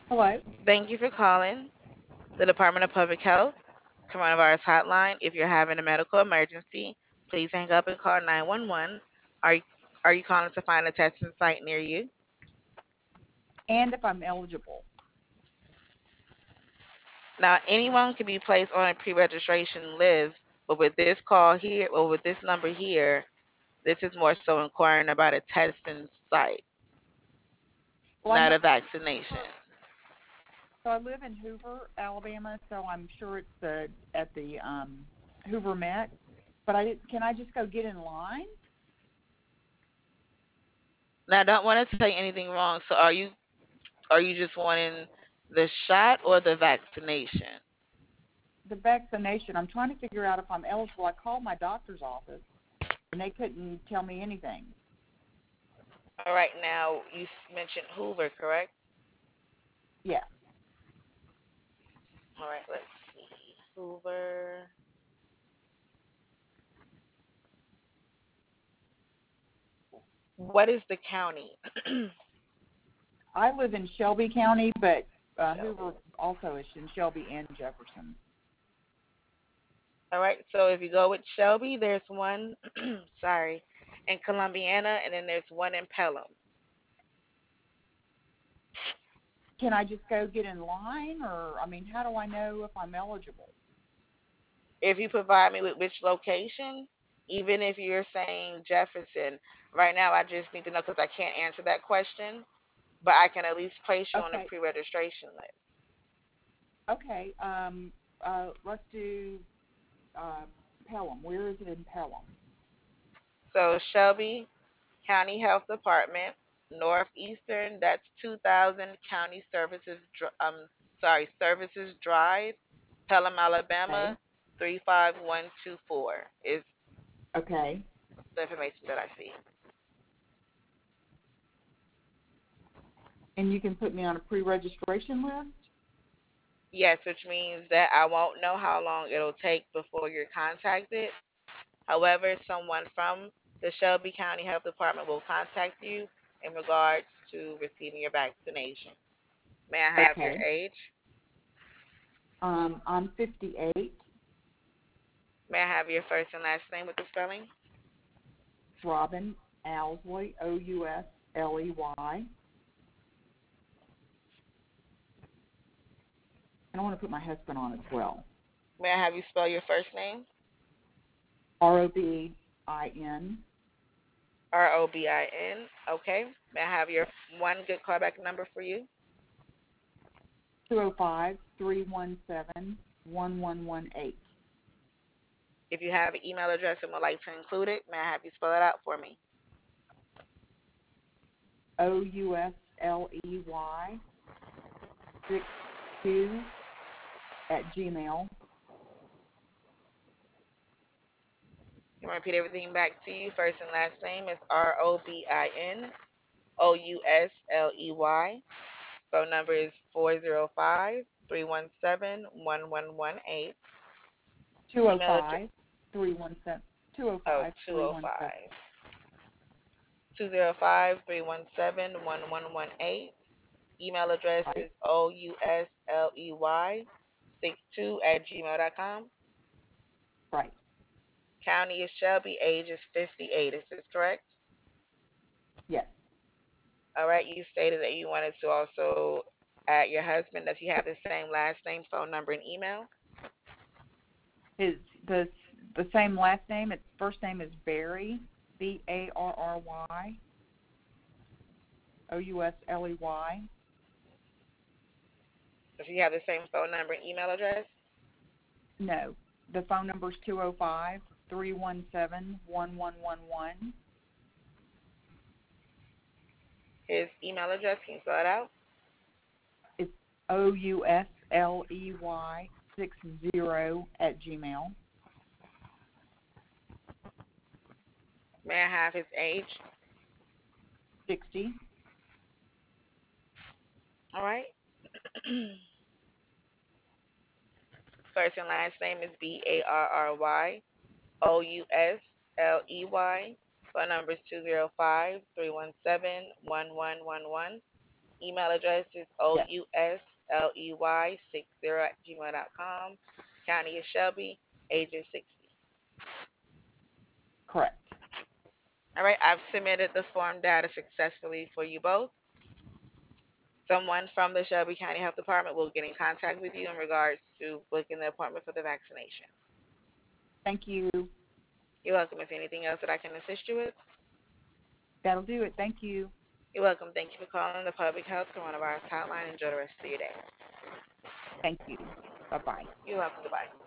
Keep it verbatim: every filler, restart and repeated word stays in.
Hello. Thank you for calling the Department of Public Health Coronavirus Hotline. If you're having a medical emergency, please hang up and call nine one one. Are you, are you calling to find a testing site near you? And if I'm eligible. Now, anyone can be placed on a pre-registration list, but with this call here, or with this number here, this is more so inquiring about a testing site, Well, I not know. a vaccination. So I live in Hoover, Alabama, so I'm sure it's the at the um, Hoover Met. But I did, can I just go get in line? Now, I don't want to tell you anything wrong. So, are you are you just wanting the shot or the vaccination? The vaccination. I'm trying to figure out if I'm eligible. I called my doctor's office and they couldn't tell me anything. All right, now you mentioned Hoover, correct? Yes. All right, let's see. Hoover. What is the county? I live in Shelby County, but uh, Shelby. Hoover also is in Shelby and Jefferson. All right, so if you go with Shelby, there's one, sorry, in Columbiana, and then there's one in Pelham. Can I just go get in line, or I mean, how do I know if I'm eligible? If you provide me with which location, even if you're saying Jefferson, right now I just need to know because I can't answer that question, but I can at least place you on a Okay. pre-registration list. Okay. Um. Uh. Let's do uh, Pelham. Where is it in Pelham? So Shelby County Health Department, Northeastern, that's two thousand County Services, um, sorry, Services Drive, Pelham, Okay. Alabama, three five one two four is Okay. the information that I see. And you can put me on a pre-registration list? Yes, which means that I won't know how long it'll take before you're contacted. However, someone from the Shelby County Health Department will contact you in regards to receiving your vaccination. May I have your Okay. age? Um, I'm fifty-eight. May I have your first and last name with the spelling? Robin Owsley, O U S L E Y. And I want to put my husband on as well. May I have you spell your first name? R O B I N. R O B I N. Okay. May I have your one good callback number for you? two oh five, three one seven, one one one eight. If you have an email address and would like to include it, may I have you spell it out for me? O U S L E Y six two at Gmail. I'm going to repeat everything back to you. First and last name is R O B I N O U S L E Y. Phone number is four zero five, three one seven, one one one eight. Email address, two oh five, three one seven, oh, two oh five, two three oh one seven. five, two zero five, three one seven, one one one eight. Email address Right? is O U S L E Y six two at gmail dot com. Right. County is Shelby. Age is fifty-eight. Is this correct? Yes. All right. You stated that you wanted to also add your husband. Does he have the same last name, phone number, and email? His the the same last name. Its first name is Barry, B A R R Y O U S L E Y. Does he have the same phone number and email address? No, the phone number is two oh five, three one seven, one one one one. His email address, can you spell it out? It's O U S L E Y six zero at Gmail. May I have his age? Sixty. All right. First and last name is B A R R Y O U S L E Y. Phone number is two zero five, three one seven, one one one one. Email address is Yes, ousley sixty at gmail dot com. County is Shelby. Age is sixty. correct. All right, I've submitted the form data successfully for you both. Someone from the Shelby County Health Department will get in contact with you in regards to booking the appointment for the vaccination. Thank you. You're welcome. Is there anything else that I can assist you with? That'll do it. Thank you. You're welcome. Thank you for calling the Public Health Coronavirus Hotline. Enjoy the rest of your day. Thank you. Bye bye. You're welcome. Goodbye.